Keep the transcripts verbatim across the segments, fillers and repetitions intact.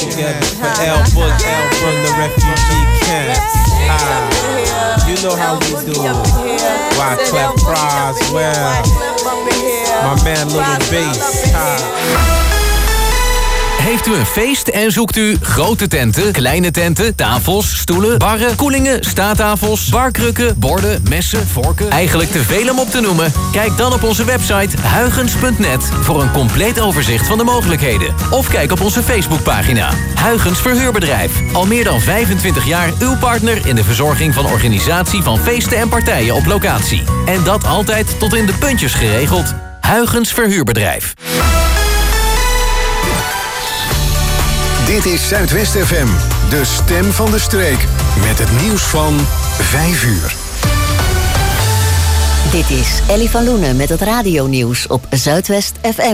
together for L Book, L from the refugee camps. Ah, you know how we do. Wyclef Croswell, my man Little Bass. Ah. Heeft u een feest en zoekt u grote tenten, kleine tenten, tafels, stoelen, barren, koelingen, staattafels, barkrukken, borden, messen, vorken? Eigenlijk te veel om op te noemen? Kijk dan op onze website huygens punt net voor een compleet overzicht van de mogelijkheden. Of kijk op onze Facebookpagina. Huygens Verhuurbedrijf. Al meer dan vijfentwintig jaar uw partner in de verzorging van organisatie van feesten en partijen op locatie. En dat altijd tot in de puntjes geregeld. Huygens Verhuurbedrijf. Dit is Zuidwest F M, de stem van de streek. Met het nieuws van vijf uur. Dit is Ellie van Loenen met het radionieuws op Zuidwest F M.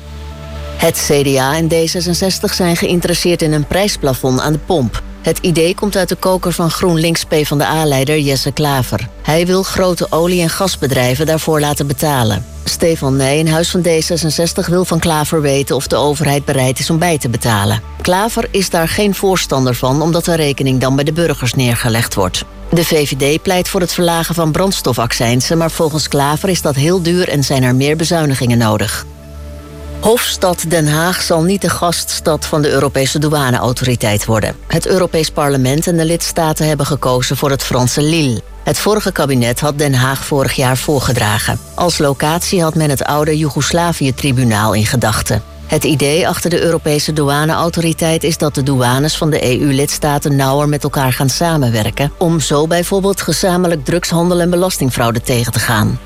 Het C D A en D zesenzestig zijn geïnteresseerd in een prijsplafond aan de pomp. Het idee komt uit de koker van GroenLinks PvdA-leider Jesse Klaver. Hij wil grote olie- en gasbedrijven daarvoor laten betalen. Stefan Nijenhuis van D zesenzestig wil van Klaver weten of de overheid bereid is om bij te betalen. Klaver is daar geen voorstander van, omdat de rekening dan bij de burgers neergelegd wordt. De V V D pleit voor het verlagen van brandstofaccijnsen, maar volgens Klaver is dat heel duur en zijn er meer bezuinigingen nodig. Hofstad Den Haag zal niet de gaststad van de Europese douaneautoriteit worden. Het Europees Parlement en de lidstaten hebben gekozen voor het Franse Lille. Het vorige kabinet had Den Haag vorig jaar voorgedragen. Als locatie had men het oude Joegoslavië-tribunaal in gedachten. Het idee achter de Europese douaneautoriteit is dat de douanes van de E U-lidstaten nauwer met elkaar gaan samenwerken, om zo bijvoorbeeld gezamenlijk drugshandel en belastingfraude tegen te gaan.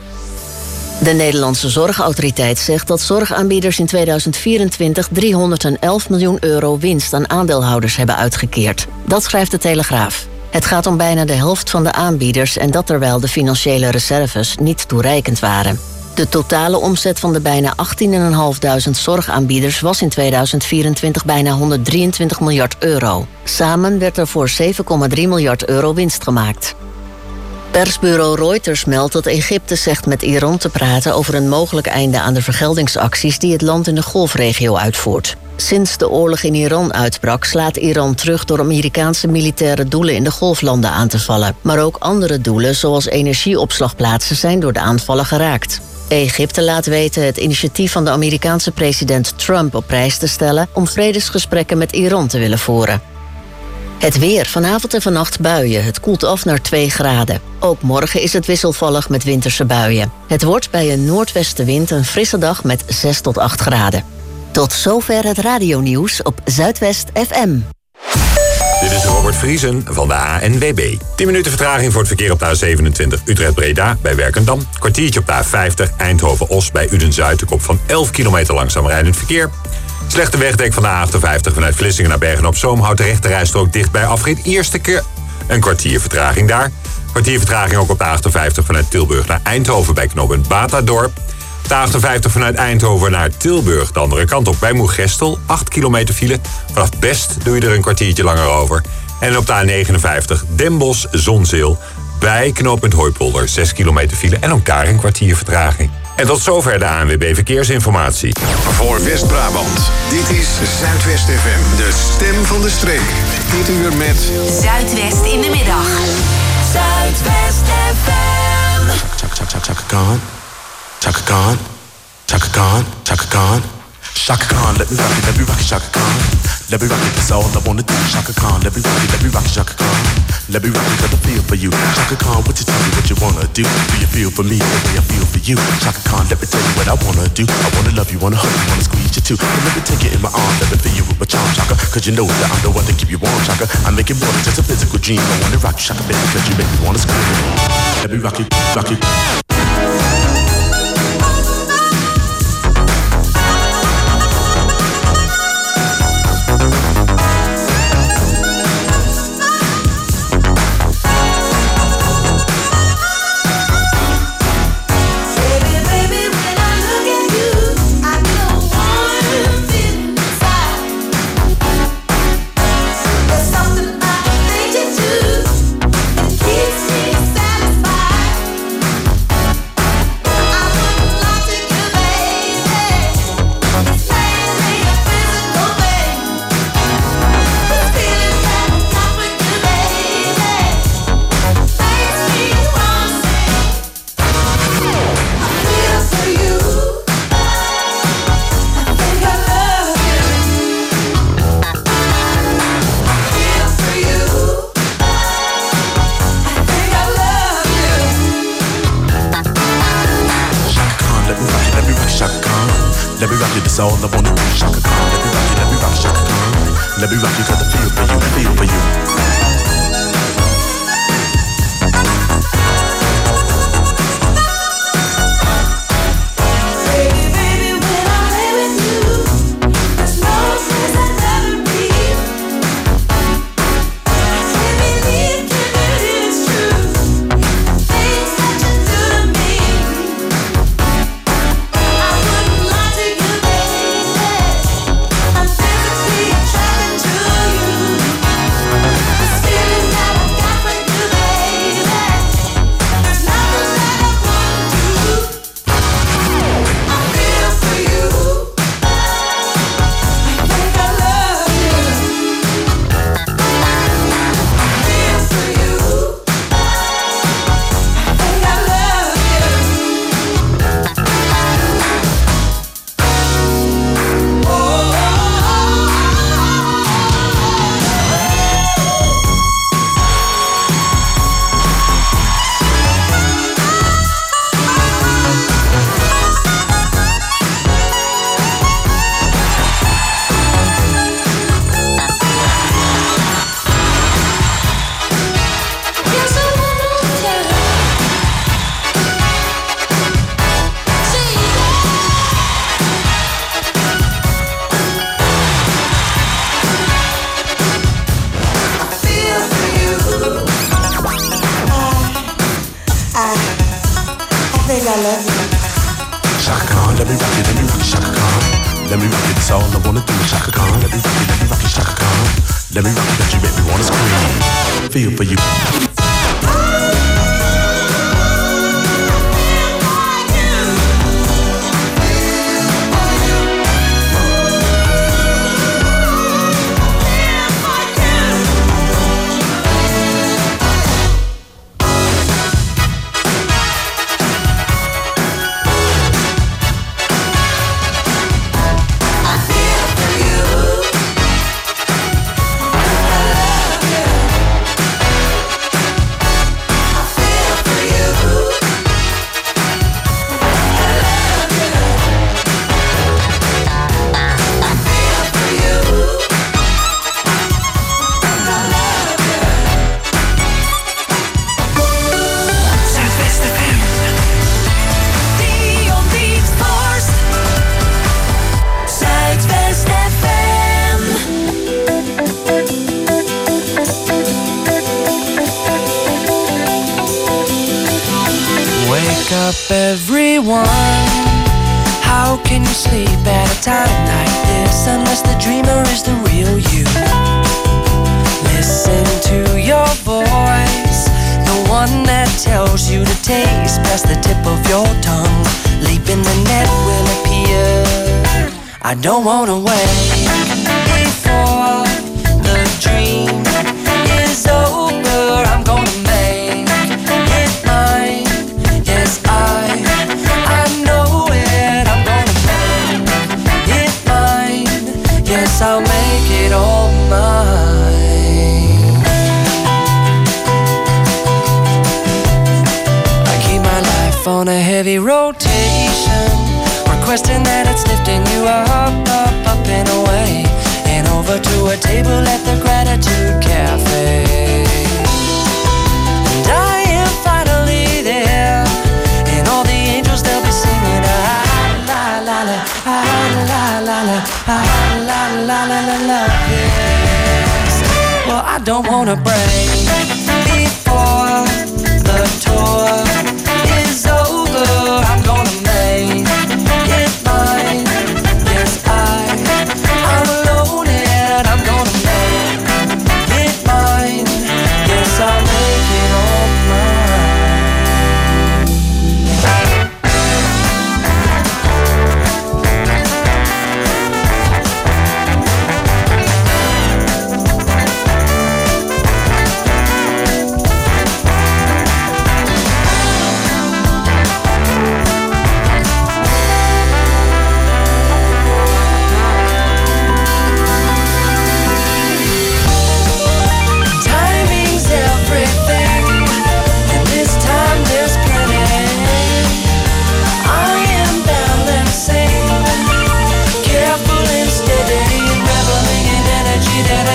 De Nederlandse Zorgautoriteit zegt dat zorgaanbieders in tweeduizend vierentwintig driehonderdelf miljoen euro winst aan aandeelhouders hebben uitgekeerd. Dat schrijft de Telegraaf. Het gaat om bijna de helft van de aanbieders en dat terwijl de financiële reserves niet toereikend waren. De totale omzet van de bijna achttienduizend vijfhonderd zorgaanbieders was in tweeduizend vierentwintig bijna honderddrieëntwintig miljard euro. Samen werd er voor zeven komma drie miljard euro winst gemaakt. Persbureau Reuters meldt dat Egypte zegt met Iran te praten over een mogelijk einde aan de vergeldingsacties die het land in de Golfregio uitvoert. Sinds de oorlog in Iran uitbrak, slaat Iran terug door Amerikaanse militaire doelen in de Golflanden aan te vallen. Maar ook andere doelen, zoals energieopslagplaatsen, zijn door de aanvallen geraakt. Egypte laat weten het initiatief van de Amerikaanse president Trump op prijs te stellen om vredesgesprekken met Iran te willen voeren. Het weer. Vanavond en vannacht buien. Het koelt af naar twee graden. Ook morgen is het wisselvallig met winterse buien. Het wordt bij een noordwestenwind een frisse dag met zes tot acht graden. Tot zover het radionieuws op Zuidwest F M. Dit is Robert Vriesen van de A N W B. tien minuten vertraging voor het verkeer op de A zevenentwintig Utrecht-Breda bij Werkendam. Kwartiertje op de A vijftig Eindhoven-Os bij Uden-Zuid. De kop van elf kilometer langzaam rijdend verkeer. Slechte wegdek van de A achtenvijftig vanuit Vlissingen naar Bergen-op-Zoom houdt de rechterrijstrook dicht bij afrit eerste keer. Een kwartier vertraging daar. Kwartier vertraging ook op de A achtenvijftig vanuit Tilburg naar Eindhoven bij knooppunt Batadorp. De A achtenvijftig vanuit Eindhoven naar Tilburg de andere kant op bij Moergestel. acht kilometer file. Vanaf Best doe je er een kwartiertje langer over. En op de A negenenvijftig Den Bosch-Zonzeel bij knooppunt Hooipolder. zes kilometer file en ook daar een kwartier vertraging. En tot zover de A N W B Verkeersinformatie. Voor West-Brabant, dit is Zuidwest F M, de stem van de streek. Dit uur met Zuidwest in de middag. Zuidwest F M. Chaka Chaka Chaka Khan, Chaka Khan, Chaka Khan, Chaka Khan. Chaka Khan, let me rock it, let me rock it, Chaka Khan. Let me rock it, that's all I wanna do. Chaka Khan, let me rock it, let me rock it, Chaka Khan. Let me rock it, let me feel for you. Chaka Khan, what you tell me what you wanna do? Do you feel for me the way I feel for you? Chaka Khan, let me tell you what I wanna do. I wanna love you, wanna hug you, wanna squeeze you too. And let me take you in my arms, let me feel you with my charm, Chaka. Cause you know that I'm the one to keep you warm, Chaka. I make it more than just a physical dream. I wanna rock you, Chaka, baby, cause you make me wanna scream. Let me rock it, rock it. Keeps me satisfied. Let me rock you, that's all I wanna do. Shaka Khan, let me rock you, let me rock you, Shaka Khan. Let me rock you, got the feel for you, feel for you. Feel for you. I don't wanna wait before the dream is over. I'm gonna make it mine. Yes, I, I know it. I'm gonna make it mine. Yes, I'll make it all mine. I keep my life on a heavy rotation, requesting that it's lifting you up, up, up and away, and over to a table at the Gratitude Cafe. And I am finally there, and all the angels, they'll be singing ah la la la, ah la la la, ah la la la la la. Yes. Well, I don't wanna break before the tour is over. I'm gonna make it mine. Yes, I, I'm alone and I'm gonna make it mine. Yes, I'll make it all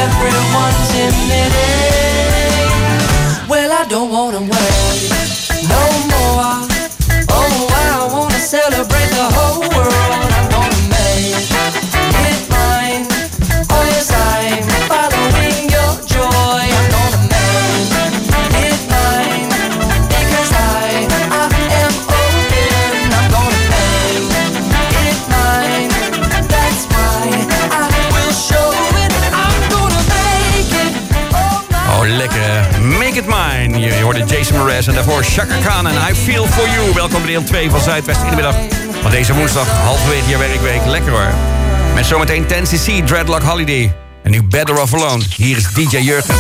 everyone's admitting. Well, I don't wanna wait no more. Oh, I wanna celebrate the whole world. I'm gonna make it mine. Oh yes, I'm following your joy. I'm gonna make it mine because I, I am open. I'm gonna make it mine. That's why I will show it. I'm gonna make it. Oh, oh lekker. Make it mine. Je hoorde Jason Mraz en daarvoor Chaka Khan en I Feel For You. Welkom bij deel twee van Zuidwest in de middag. Van deze woensdag, halverwege je werkweek. Lekker hoor. Met zometeen ten cc, Dreadlock Holiday. En nu Better Off Alone. Hier is D J Jurgen.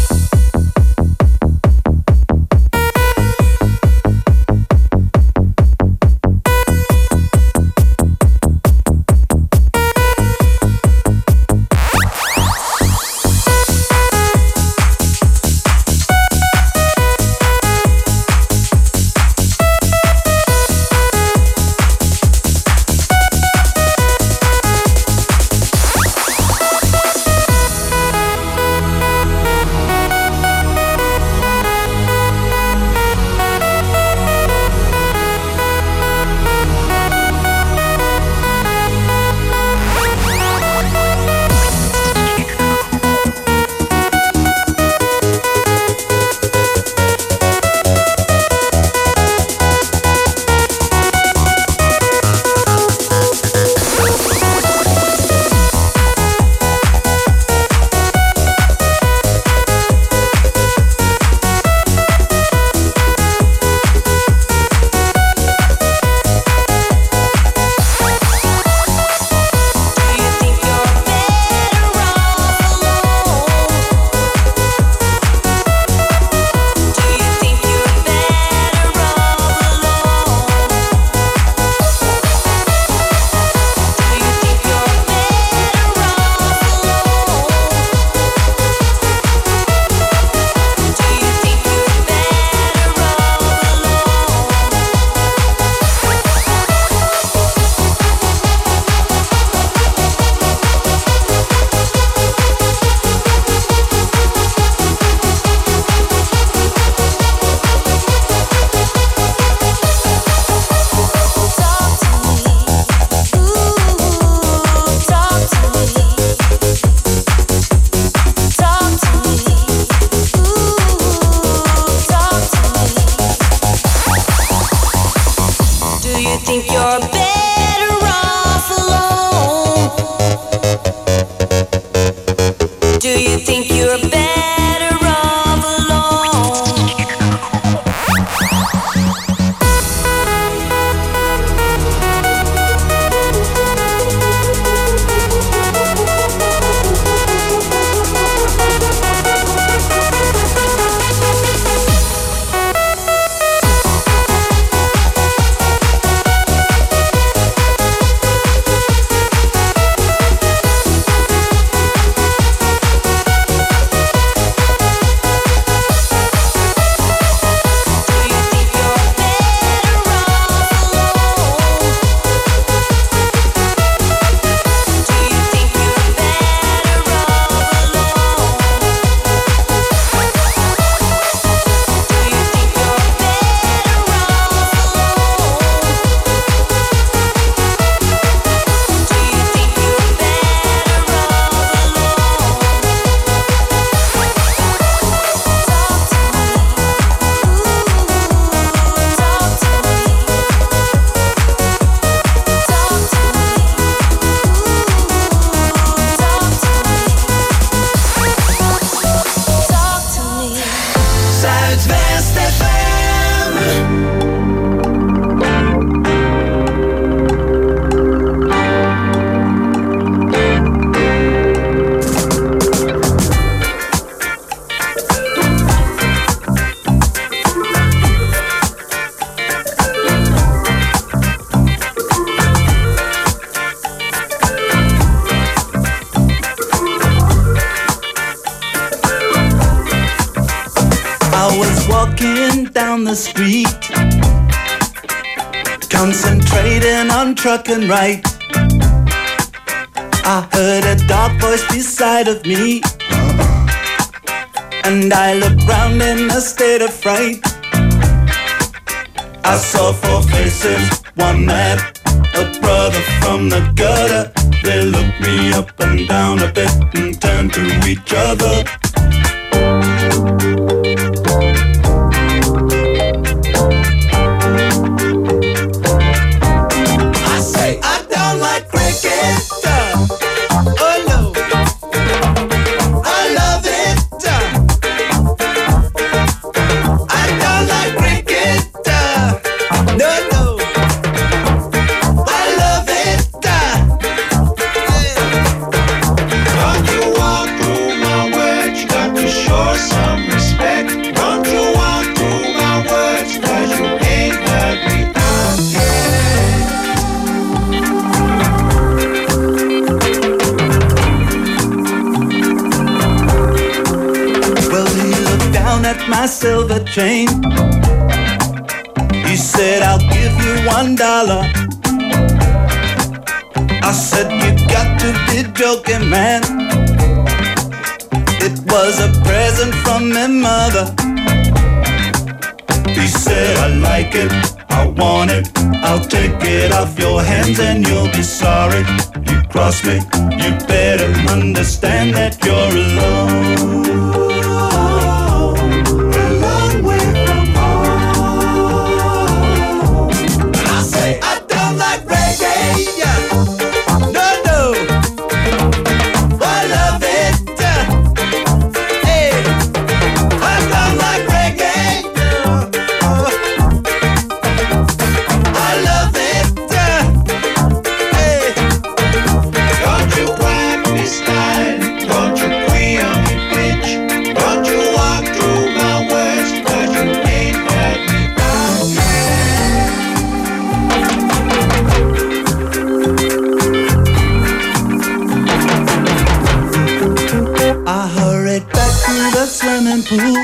down the street, concentrating on trucking right. I heard a dark voice beside of me, and I looked round in a state of fright. I saw four faces, one mad, a brother from the gutter. They looked me up and down a bit and turned to each other. I say I don't like cricket. Oh no, I love it. I don't like cricket. No, no, I love it. Don't you walk through my words, you got to show some respect. Don't you walk through my words, cause you ain't heard me out yet. Well, he looked down at my silver chain. He said, I'll give you one dollar. I said, you got to be joking, man. It was a present from my mother. He said, I like it, I want it. I'll take it off your hands and you'll be sorry. You cross me, you better understand that you're alone. A long way from home. I say I don't like reggae. No, no, I love it. Hey, I don't like reggae. I love it. Hey, don't you whack me style. Don't you queer me bitch. Don't you walk through my words, cause you ain't heard me out yet. I hurried back to the swimming pool,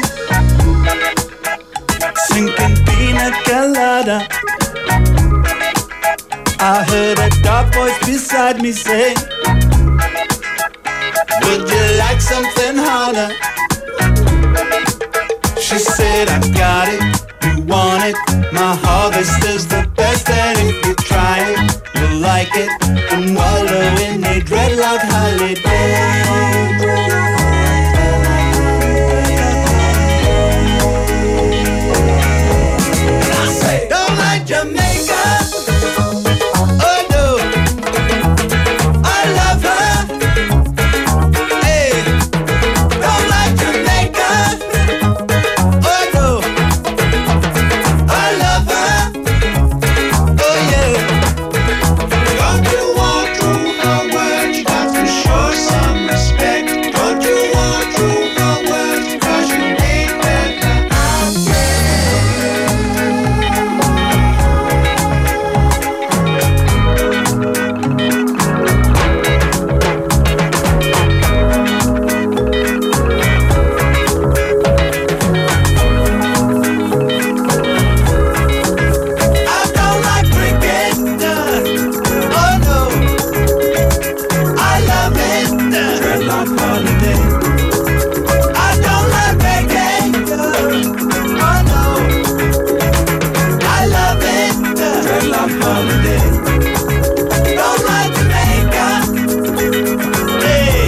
sinking pina colada. I heard a dark voice beside me say, would you like something harder? She said, I got it, you want it. My harvest is the best, and if you try it, you'll like it. And wallow in a dreadlock holiday. Don't like Jamaica. Oh no, I love her. Hey, don't like Jamaica. Oh no, I love her. Oh yeah. Don't you walk through my words, you got to show some respect. Don't you walk through my words, cause you ain't heard me out yet. I don't like cricket. Oh no, I love it. Dreadlock holiday. I don't like reggae. Oh no, I love it. Dreadlock holiday. Don't like Jamaica. Hey,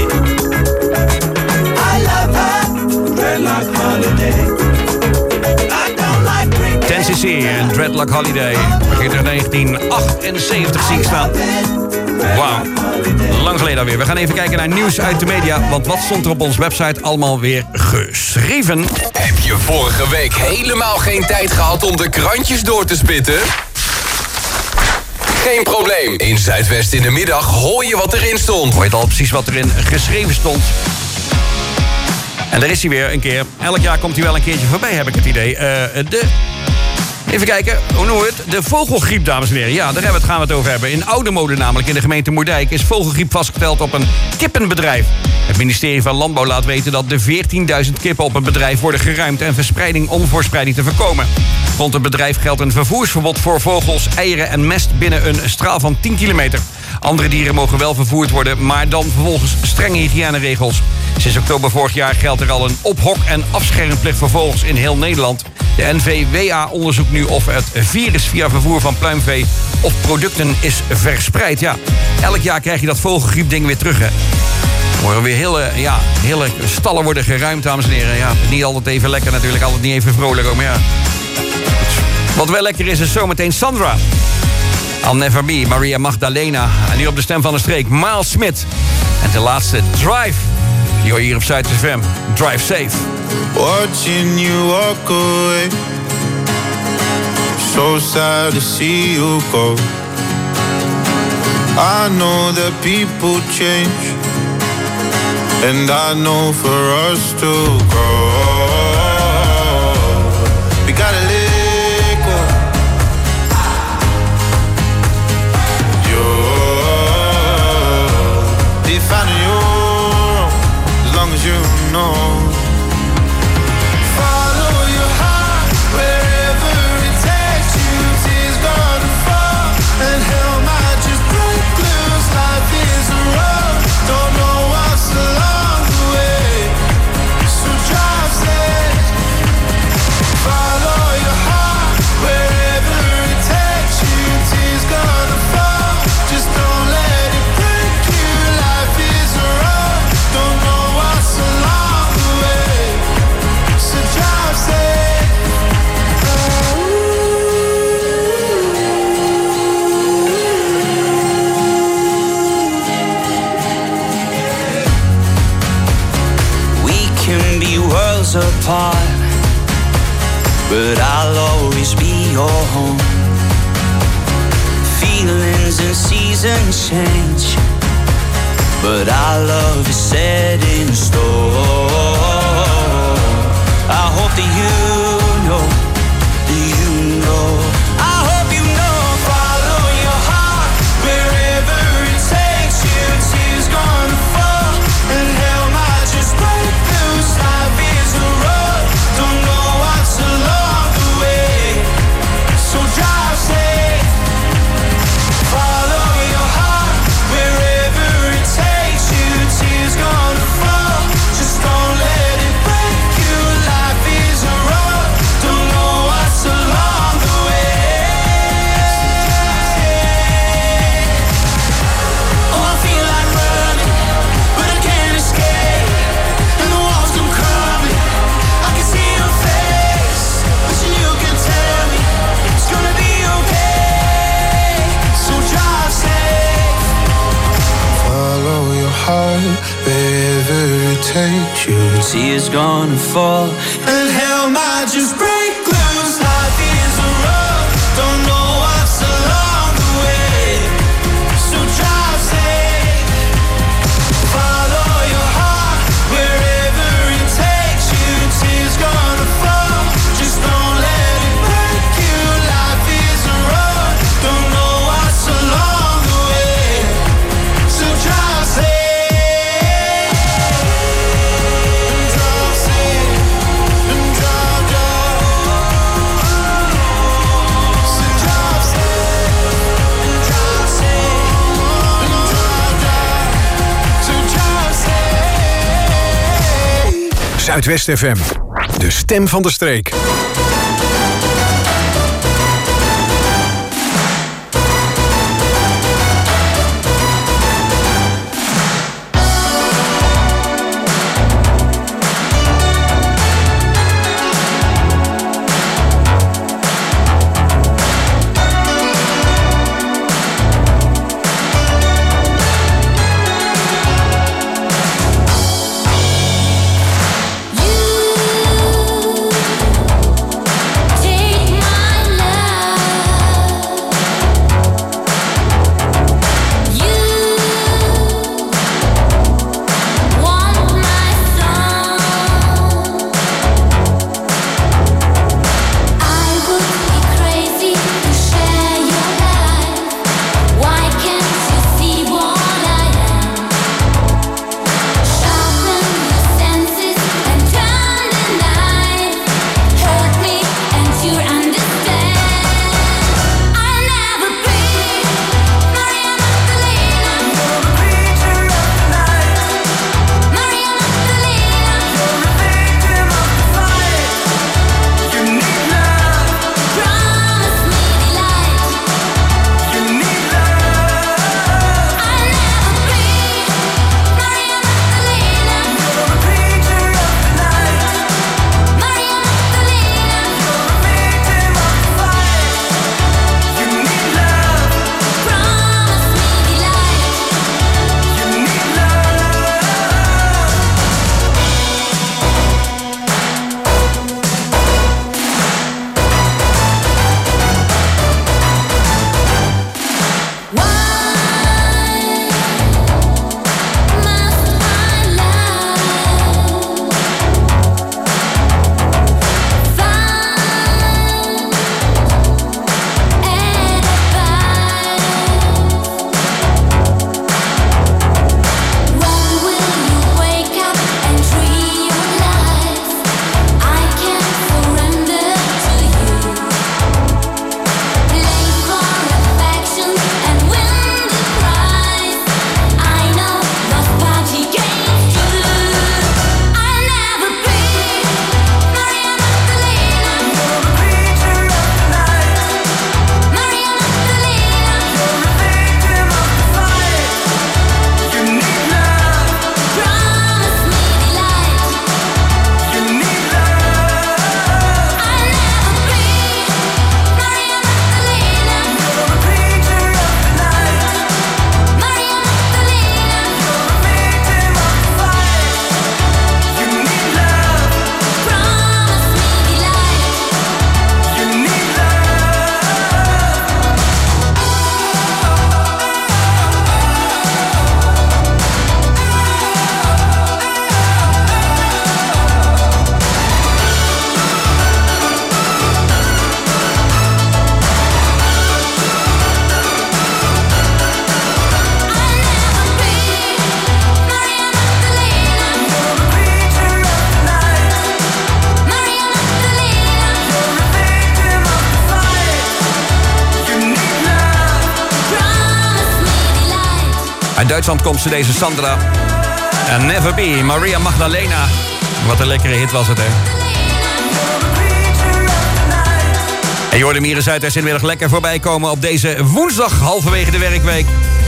I love her. Dreadlock holiday. I don't like cricket. ten C C en Dreadlock Holiday. Begint in negentien achtenzeventig zie ik staan. Wauw, lang geleden alweer. We gaan even kijken naar nieuws uit de media. Want wat stond er op onze website allemaal weer geschreven? Heb je vorige week helemaal geen tijd gehad om de krantjes door te spitten? Geen probleem. In Zuidwest in de middag hoor je wat erin stond. Hoor je al precies wat erin geschreven stond? En daar is hij weer een keer. Elk jaar komt hij wel een keertje voorbij, heb ik het idee. Uh, de... Even kijken, hoe noemen we het? De vogelgriep, dames en heren. Ja, daar hebben we het, gaan we het over hebben. In Oudermode namelijk, in de gemeente Moerdijk, is vogelgriep vastgesteld op een kippenbedrijf. Het ministerie van Landbouw laat weten dat de veertienduizend kippen op een bedrijf worden geruimd en verspreiding onvoorspreidig te voorkomen. Rond het bedrijf geldt een vervoersverbod voor vogels, eieren en mest binnen een straal van tien kilometer. Andere dieren mogen wel vervoerd worden, maar dan vervolgens strenge hygiëneregels. Sinds oktober vorig jaar geldt er al een ophok- en afschermplicht voor vogels in heel Nederland. De N V W A onderzoekt nu of het virus via vervoer van pluimvee of producten is verspreid. Ja, elk jaar krijg je dat vogelgriepding weer terug, hè. Er worden weer hele, ja, hele stallen worden geruimd, dames en heren. Ja, niet altijd even lekker natuurlijk, altijd niet even vrolijk ook, maar ja. Wat wel lekker is, is zometeen Sandra. I'll Never Be, Maria Magdalena. En nu op de stem van de streek, Miles Smith. En de laatste, Drive. Die hoor je hier op Zuid F M. Drive safe. Watching you walk away, so sad to see you go. I know that people change, and I know for us to grow, we gotta let go. You're defining your own, as long as you know. Apart, but I'll always be your home. Feelings and seasons change, but our love is set in stone. I hope that you know, that you know. I hope you know. Follow your heart wherever it takes you. Tears gonna fall and hell might just break loose. Life is a road, don't know what's along the way, so drive safe. Follow your heart wherever it takes you. Tears gonna fall, just don't let it break you. Life is a road, don't know what's along the way. Oh, I feel like running, but I can't escape, and the walls come crumbling. I can see your face, wishing you could tell me it's gonna be okay. So drive safe. Follow your heart wherever it takes you. Tears gonna fall and hell might just break loose. Life is a road, don't know what's along the way, so drive safe. Follow your heart wherever it takes you. Tears gonna fall, just don't let it break you. Life is a road, don't know what's along the way, so drive safe. Drive safe, and drive, drive. So drive safe, and drive safe, and drive, drive. So drive safe. Zuidwest F M, de stem van de streek. You Uit Duitsland komt ze, deze Sandra. En Never Be, Maria Magdalena. Wat een lekkere hit was het, hè. En je hoorde hem hier in Zuidwest inmiddels lekker voorbij komen op deze woensdag, halverwege de werkweek.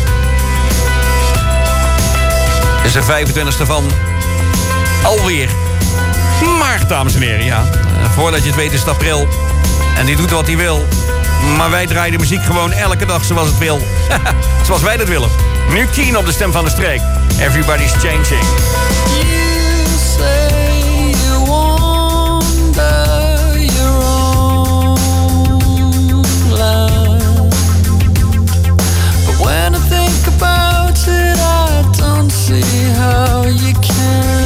Het is de vijfentwintigste van alweer maart, dames en heren, ja. Voordat je het weet is het april. En die doet wat hij wil. Maar wij draaien de muziek gewoon elke dag zoals het wil. Zoals wij dat willen. Nu Keen op de stem van de streek. Everybody's changing. You say you wander your own land, but when I think about it, I don't see how you can.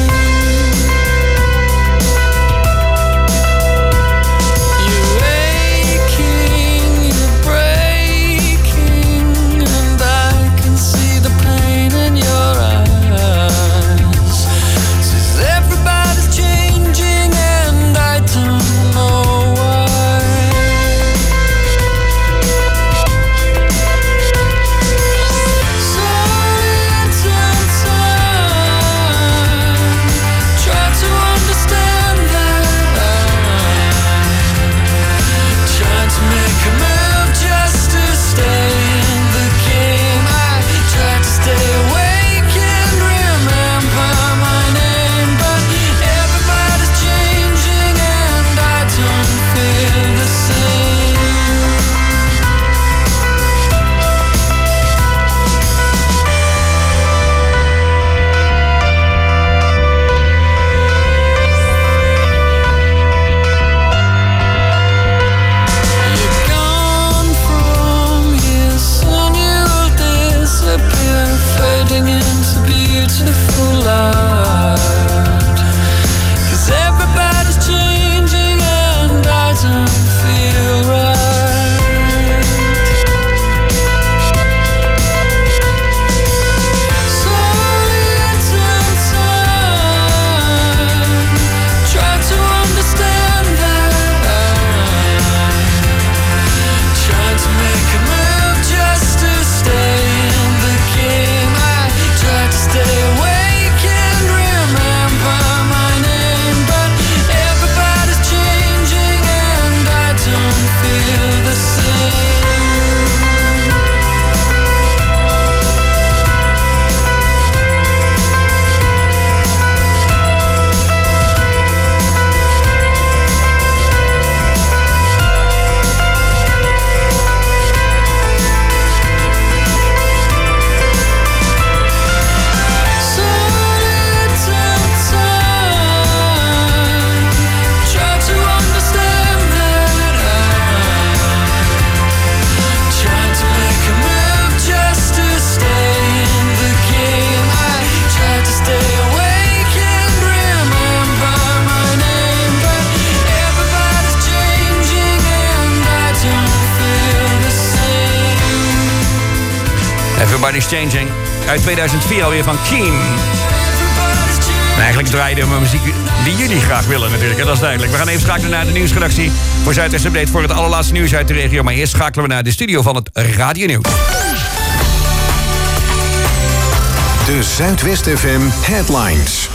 Everybody's Changing. Uit tweeduizend vier alweer van Keen. En eigenlijk draaien we muziek die jullie graag willen natuurlijk. En dat is duidelijk. We gaan even schakelen naar de nieuwsredactie voor Zuidwest Update voor het allerlaatste nieuws uit de regio. Maar eerst schakelen we naar de studio van het Radio Nieuws. De Zuidwest F M Headlines.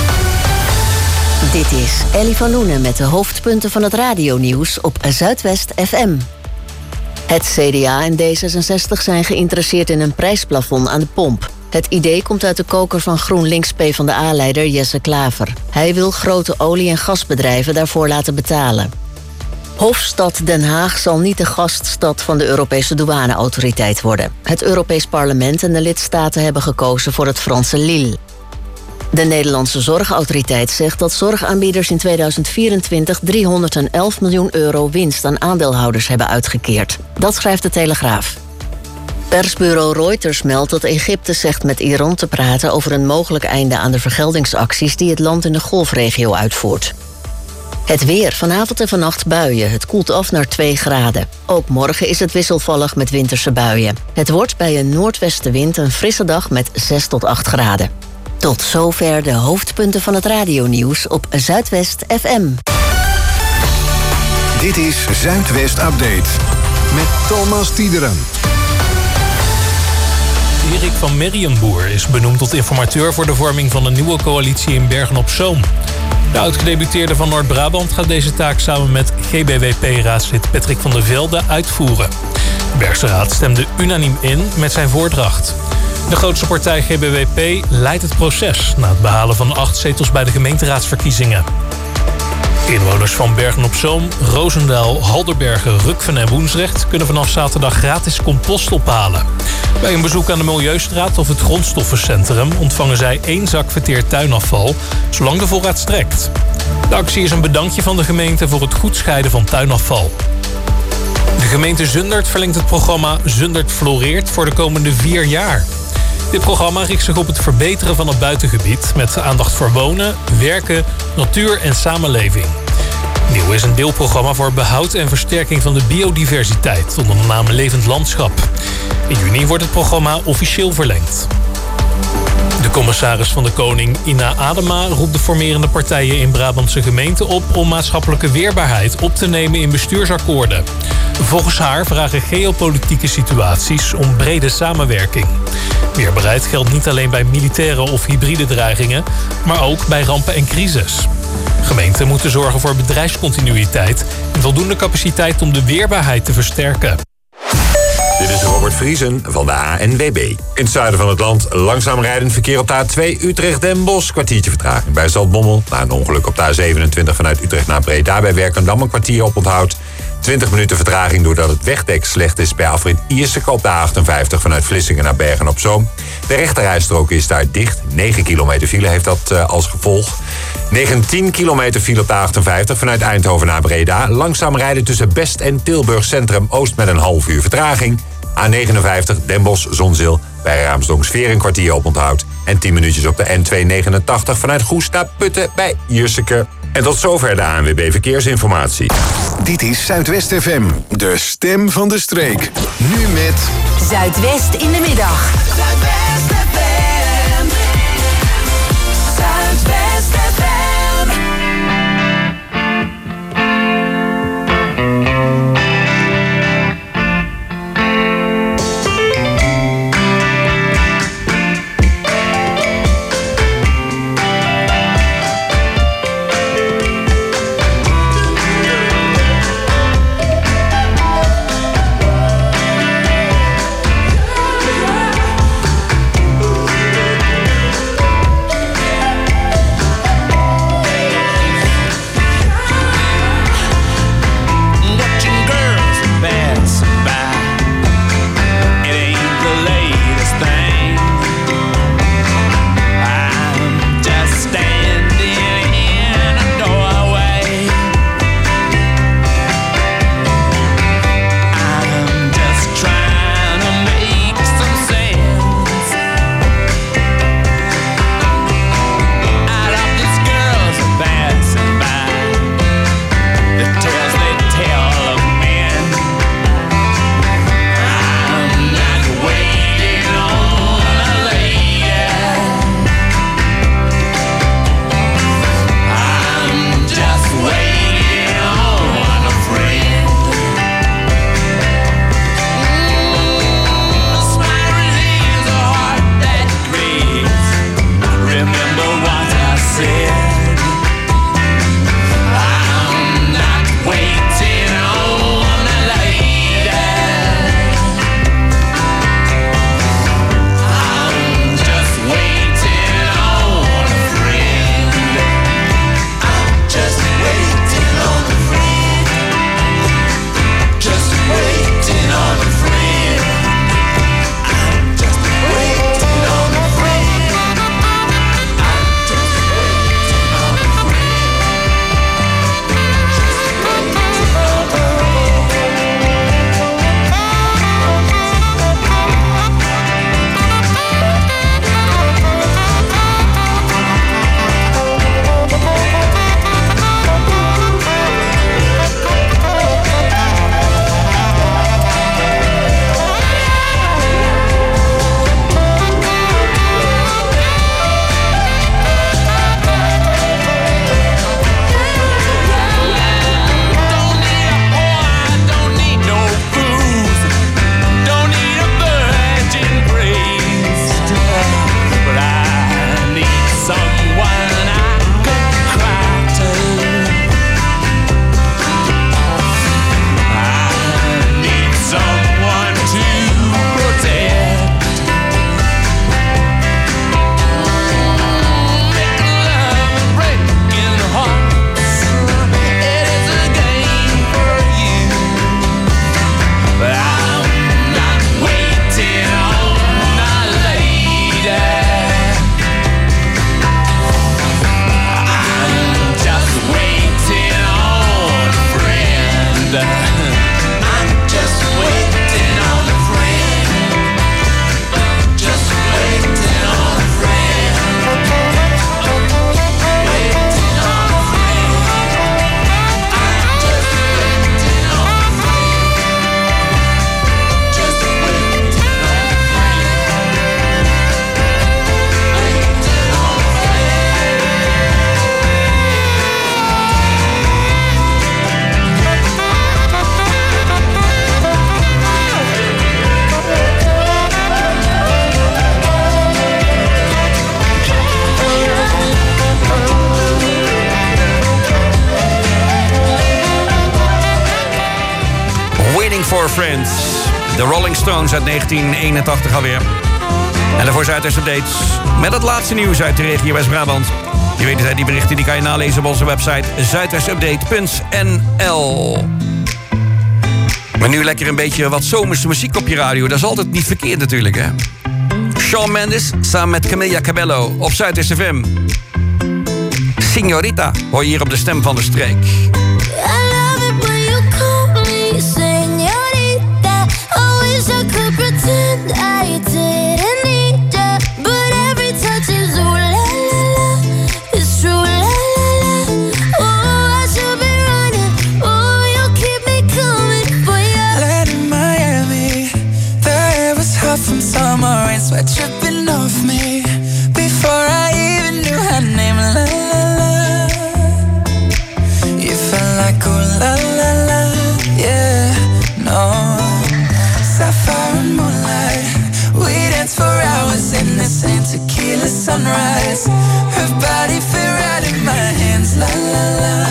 Dit is Ellie van Loenen met de hoofdpunten van het radionieuws op Zuidwest F M. Het C D A en D zesenzestig zijn geïnteresseerd in een prijsplafond aan de pomp. Het idee komt uit de koker van GroenLinks PvdA-leider Jesse Klaver. Hij wil grote olie- en gasbedrijven daarvoor laten betalen. Hofstad Den Haag zal niet de gaststad van de Europese douaneautoriteit worden. Het Europees Parlement en de lidstaten hebben gekozen voor het Franse Lille. De Nederlandse Zorgautoriteit zegt dat zorgaanbieders in tweeduizend vierentwintig driehonderdelf miljoen euro winst aan aandeelhouders hebben uitgekeerd. Dat schrijft de Telegraaf. Persbureau Reuters meldt dat Egypte zegt met Iran te praten over een mogelijk einde aan de vergeldingsacties die het land in de Golfregio uitvoert. Het weer, vanavond en vannacht buien. Het koelt af naar twee graden. Ook morgen is het wisselvallig met winterse buien. Het wordt bij een noordwestenwind een frisse dag met zes tot acht graden. Tot zover de hoofdpunten van het radionieuws op Zuidwest F M. Dit is Zuidwest Update met Thomas Tiederen. Erik van Merrienboer is benoemd tot informateur voor de vorming van een nieuwe coalitie in Bergen-op-Zoom. De oud-gedeputeerde van Noord-Brabant gaat deze taak samen met G B W P-raadslid Patrick van der Velde uitvoeren. De Bergse Raad stemde unaniem in met zijn voordracht. De grootste partij G B W P leidt het proces na het behalen van acht zetels bij de gemeenteraadsverkiezingen. Inwoners van Bergen-op-Zoom, Roosendaal, Halderbergen, Rukven en Woensrecht kunnen vanaf zaterdag gratis compost ophalen. Bij een bezoek aan de Milieustraat of het grondstoffencentrum ontvangen zij één zak verteerd tuinafval, zolang de voorraad strekt. De actie is een bedankje van de gemeente voor het goed scheiden van tuinafval. De gemeente Zundert verlengt het programma Zundert Floreert voor de komende vier jaar. Dit programma richt zich op het verbeteren van het buitengebied met aandacht voor wonen, werken, natuur en samenleving. Nieuw is een deelprogramma voor behoud en versterking van de biodiversiteit onder de naam Levend Landschap. In juni wordt het programma officieel verlengd. De commissaris van de Koning, Ina Adema, roept de formerende partijen in Brabantse gemeenten op om maatschappelijke weerbaarheid op te nemen in bestuursakkoorden. Volgens haar vragen geopolitieke situaties om brede samenwerking. Weerbaarheid geldt niet alleen bij militaire of hybride dreigingen, maar ook bij rampen en crisis. Gemeenten moeten zorgen voor bedrijfscontinuïteit en voldoende capaciteit om de weerbaarheid te versterken. Dit is Robert Vriesen van de A N W B. In het zuiden van het land langzaam rijdend verkeer op de A twee Utrecht-Den Bosch. Kwartiertje vertraging bij Zaltbommel. Na een ongeluk op de A zevenentwintig vanuit Utrecht naar Breda bij Werkendam een kwartier op onthoud. twintig minuten vertraging doordat het wegdek slecht is bij afrit Ierseke op de A achtenvijftig vanuit Vlissingen naar Bergen-op-Zoom. De rechterrijstrook is daar dicht. negen kilometer file heeft dat uh, als gevolg. negentien kilometer file op de A achtenvijftig vanuit Eindhoven naar Breda. Langzaam rijden tussen Best en Tilburg Centrum Oost met een half uur vertraging. A negenenvijftig Den Bosch Zonzeel bij Raamsdonksveer een kwartier op onthoud. En tien minuutjes op de N tweehonderdnegenentachtig vanuit Goes naar Putten bij Ierseke. En tot zover de A N W B Verkeersinformatie. Dit is Zuidwest F M, de stem van de streek. Nu met Zuidwest in de middag. Zuidwest F M. Zuidwest F M. for Friends. De Rolling Stones uit negentien eenentachtig alweer. En daarvoor Zuidwest Updates met het laatste nieuws uit de regio West-Brabant. Je weet het, die berichten die kan je nalezen op onze website zuidwestupdate punt n l. Maar nu lekker een beetje wat zomerse muziek op je radio. Dat is altijd niet verkeerd natuurlijk, hè? Shawn Mendes samen met Camila Cabello op Zuidwest F M. Signorita hoor je hier op de Stem van de Streek. Sweat dripping off me before I even knew her name. La la la, you felt like oh la la la, yeah. No, sapphire and moonlight, we danced for hours in the same tequila sunrise. Her body fit right in my hands. La la la,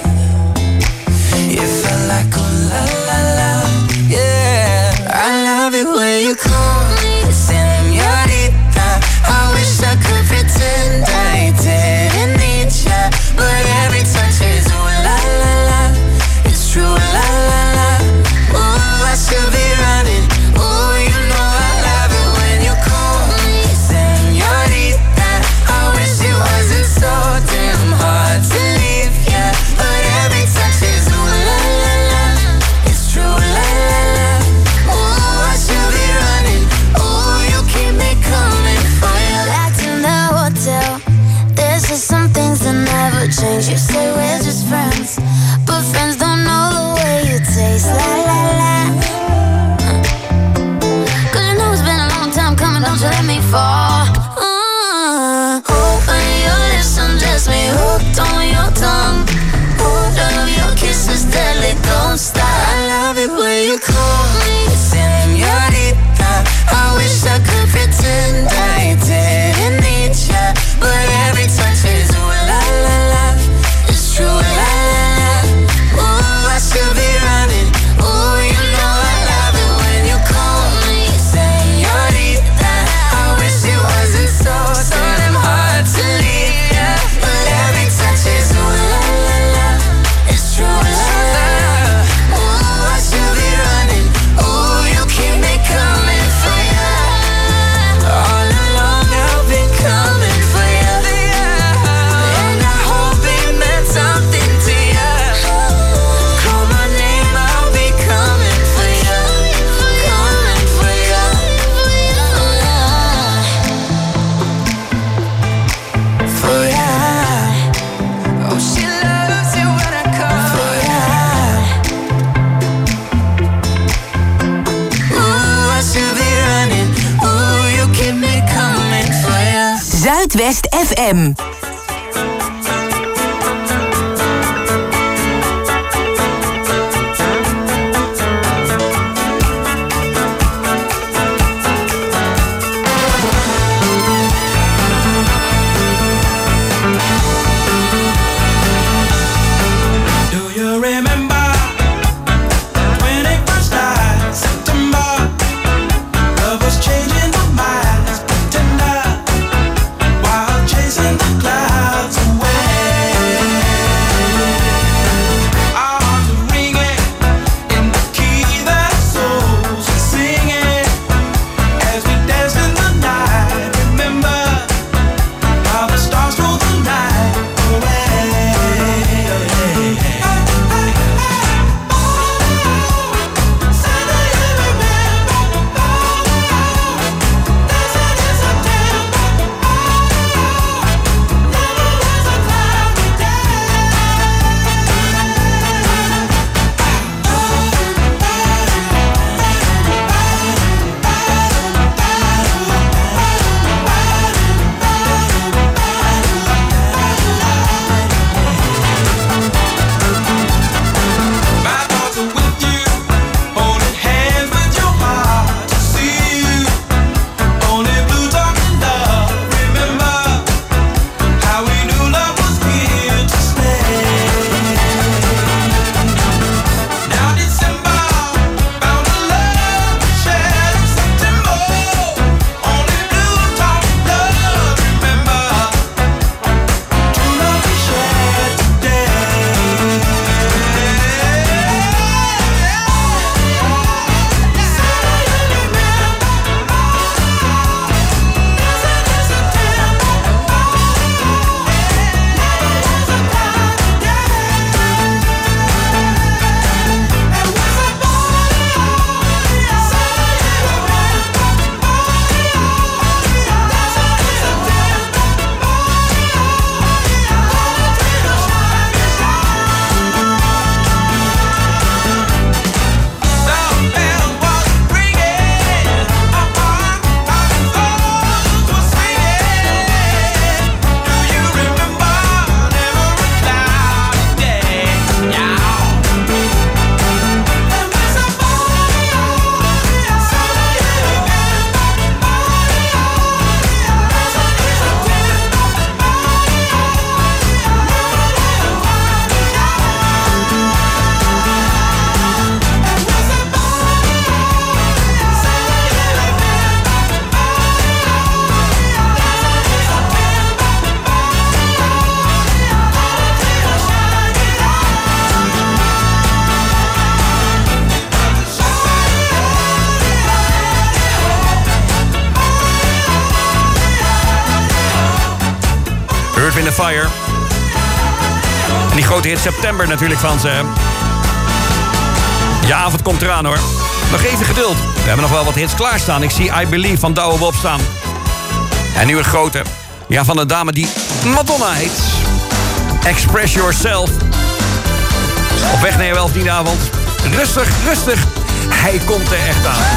you felt like oh la la la, yeah. I love it when you call me Señorita, I wish I could pretend I didn't need ya, but every touch is ooh la la la, it's true la la la. Ooh, I should be running. Ooh, you know I love it when you call me Señorita. I wish it wasn't so damn hard to leave ya, but every touch is ooh la la la, it's true la la la. Ooh, I should be running. Ooh, you keep me coming for you. Back in the hotel, there's just some things that never change. You say we're just friends, but friends don't know the way you taste. La la la. Cause you know it's been a long time coming, don't you let me fall. Uh, open your lips, undress me, hooked on your tongue. Ooh, love your kisses, deadly, don't stop. I love it when you call me Señorita. I wish I could pretend I didn't need ya, but every touch is ooh la la la, it's true la la la. Ooh, I should be running. Ooh, you know I love it when you call me Señorita. I wish it wasn't so so damn hard to leave ya, but every touch is ooh la la la, it's true la la la. Ooh, I should be running. Ooh, you keep me coming for ya. All along I've been coming for ya, and I hope it meant something to ya. Call my name, I'll be coming for ya, coming for ya. For ya. Oh, she loves you when I come for ya. Ooh, I should be running. Ooh, you keep me coming for ya. Zuidwest F M. Do you remember twenty-first night, September? Love was changing our minds, tender, while chasing the clouds. in the Fire. En die grote hit September natuurlijk van ze. Ja, avond komt eraan hoor. Nog even geduld. We hebben nog wel wat hits klaarstaan. Ik zie I Believe van Douwe Bob staan. En nu een grote. Ja, van een dame die Madonna heet. Express Yourself. Op weg naar je welverdienavond. Rustig, rustig. Hij komt er echt aan.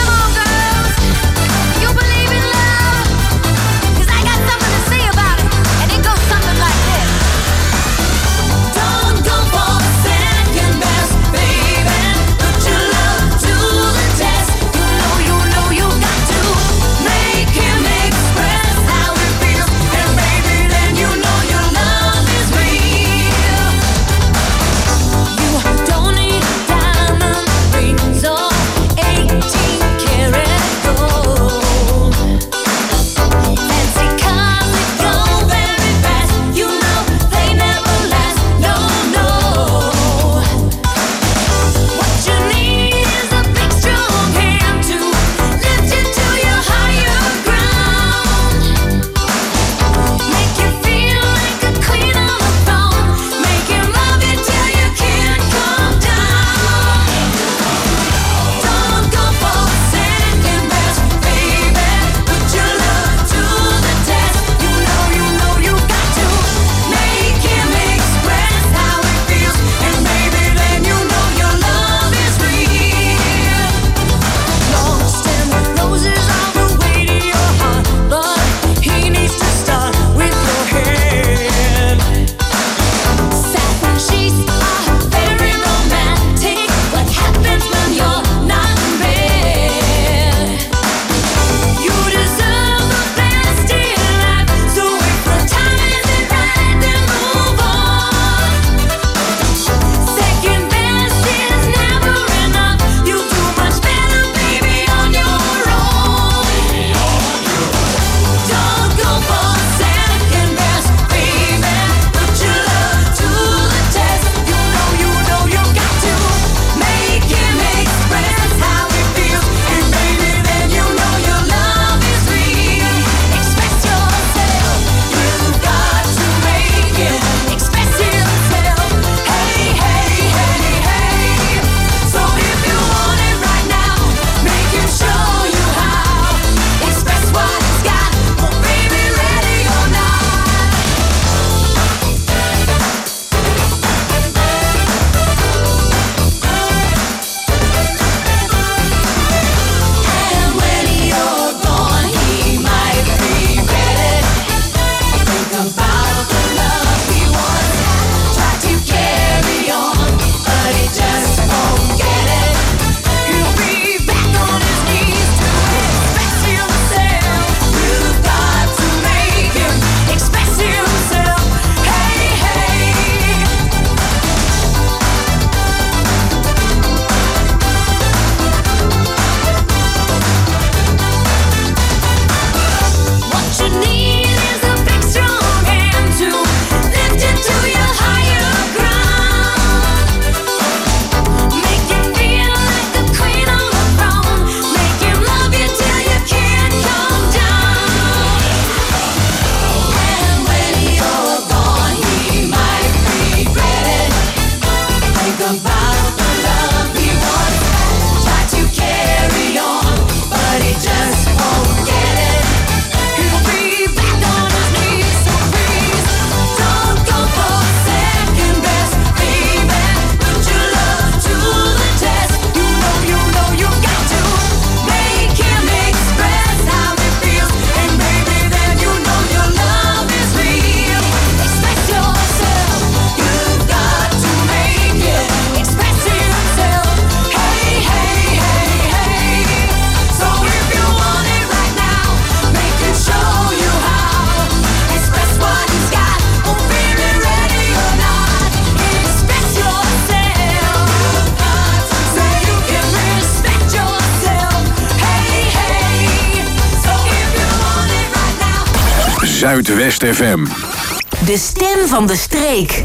Zuidwest F M. De stem van de streek.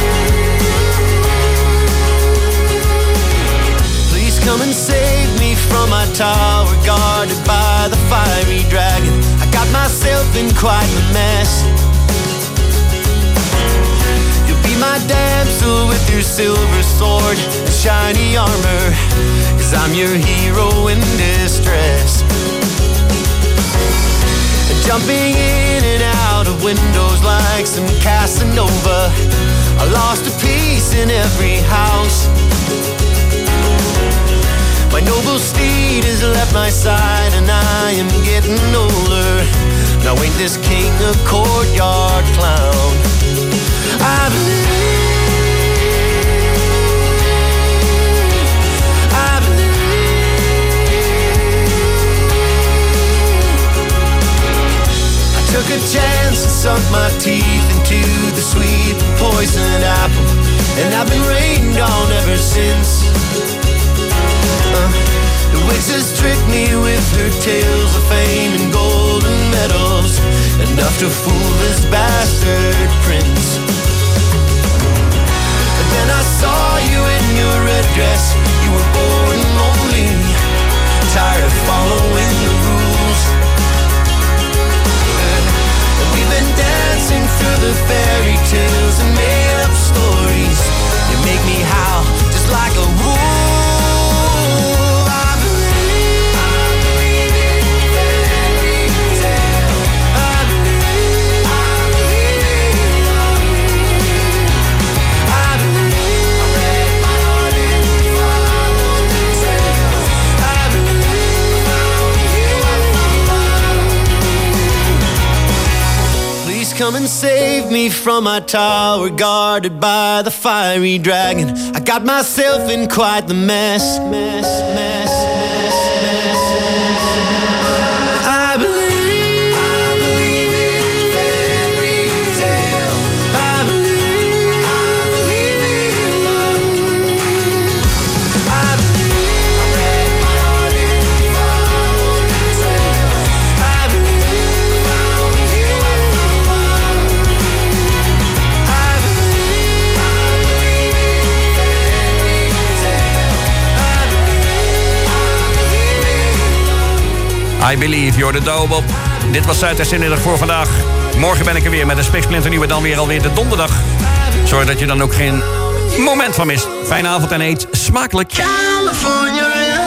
Please come and save me from my tower, guarded by the fiery dragon. I got myself in quite a mess. You'll be my damsel with your silver sword and shiny armor, 'cause I'm your hero in distress. Jumping in and out of windows like some Casanova, I lost a piece in every house. My noble steed has left my side and I am getting older. Now ain't this king a courtyard clown? I believe, I believe. I took a chance and sunk my teeth into the sweet poisoned apple, and I've been rained on ever since. Uh, the witch has tricked me with her tales of fame and golden medals, enough to fool this bastard prince. But then I saw you in your red dress. You were bored and lonely, tired of following the rules. Uh, and we've been dancing through the fairy tales and made up stories. You make me howl just like a wolf. Come and save me from my tower, guarded by the fiery dragon. I got myself in quite the mess, mess, mess, mess, mess. I believe, I believe in fairy tale. I believe, I believe in love. I believe, I read my heart in the tale. I believe, found you. I Believe, you're de Douwbob. Dit was Zuidwest Inmiddag voor vandaag. Morgen ben ik er weer met een spiksplinternieuwe, dan weer alweer de donderdag. Zorg dat je dan ook geen moment van mist. Fijne avond en eet smakelijk. California.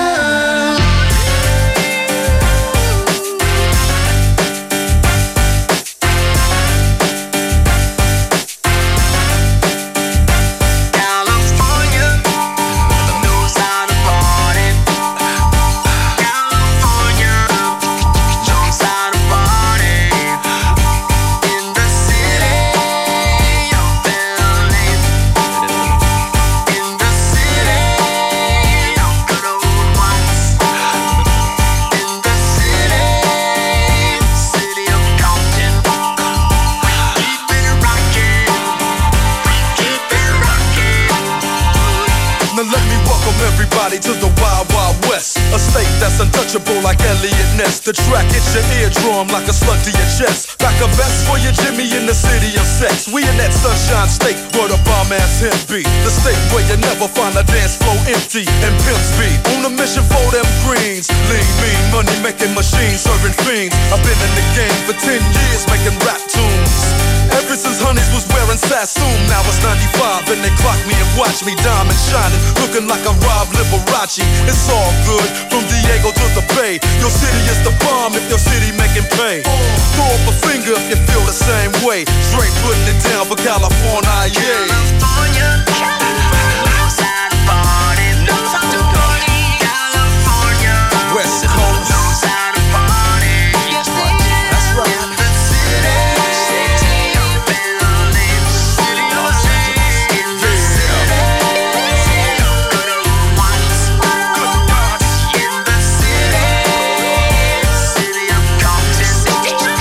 To the Wild Wild West, a state that's untouchable like Elliot Ness. The track hits your eardrum like a slug to your chest. Back a vest for your Jimmy in the city of sex. We in that sunshine state where the bomb ass him be. The state where you never find a dance floor empty and pimps be on a mission for them greens. Lean, mean, money making machines serving fiends. I've been in the game for ten years making rap tunes. Ever since Honeys was wearing Sassoon, now it's ninety-five and they clock me and watch me diamond shining, looking like a Rob Liberace. It's all good from Diego to the Bay. Your city is the bomb if your city making pay. Throw up a finger if you feel the same way. Straight putting it down for California, yeah. California, knows how to party, knows how to party. California, West Coast, knows how to party. That's right, that's right. In the city, city of Berlin, city of Los Angeles, in the city, city of good old ones, good parties. In the city, city of Compton, keep it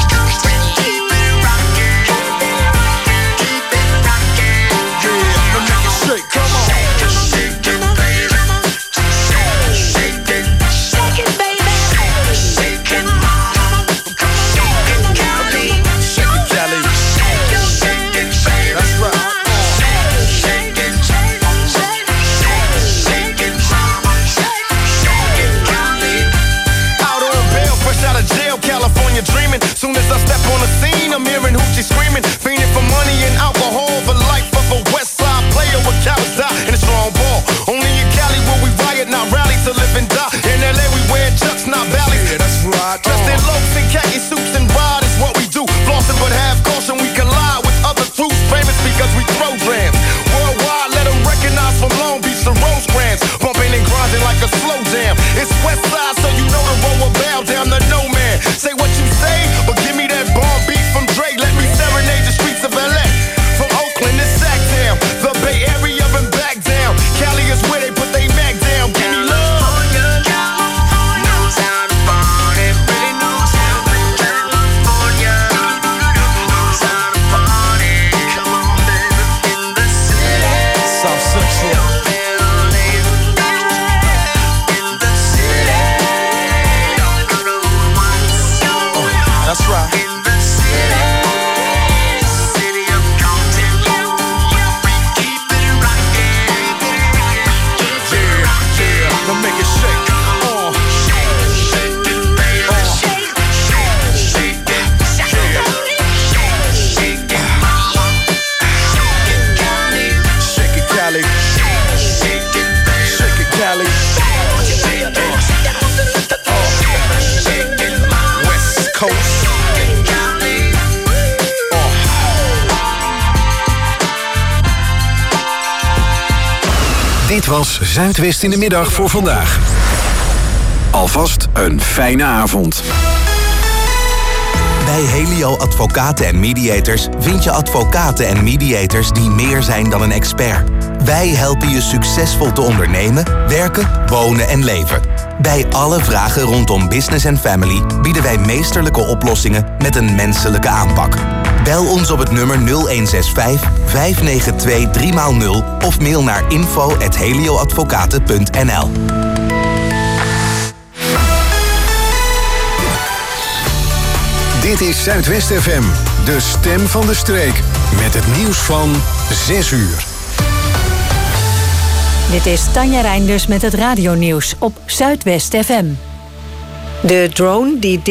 rockin', keep it rockin', keep it rockin'. Yeah, let me make it shake. ride. Dressed in loafs and khaki suits and ride is what we do. Flossing but have caution, we collide with other crews. Famous because we throw grams. Worldwide, let them recognize from Long Beach to Rosecrans. Bumping and grinding like a slow jam. It's West Side, so you know the road will bow down to no man. Say what you say, but give me that bomb beat from Dre. Let me serenade the streets of L A. From Oakland to Sacktown, the Bay Area and back down. Cali is where they put they Mac down. Give me love. That's right. In the city, city of Compton, we keep it rockin'. Yeah, yeah, now make it shake. Uh. Shake, shake it, baby. Uh. Shake, shake, shake it, yeah. Shake, shake it, mama. Shake it, Cali. Shake it, Cali. Shake, shake it, baby. Shake it, Cali. Shake it, uh. Shake it, mama. West Coast. Dit was Zuidwest in de middag voor vandaag. Alvast een fijne avond. Bij Helio Advocaten en Mediators vind je advocaten en mediators die meer zijn dan een expert. Wij helpen je succesvol te ondernemen, werken, wonen en leven. Bij alle vragen rondom business en family bieden wij meesterlijke oplossingen met een menselijke aanpak. Bel ons op het nummer nul een zes vijf, vijf negen twee, drie nul of mail naar info at helioadvocaten punt n l. Dit is Zuidwest F M, de stem van de streek. Met het nieuws van zes uur. Dit is Tanja Reinders met het radionieuws op Zuidwest F M. De drone die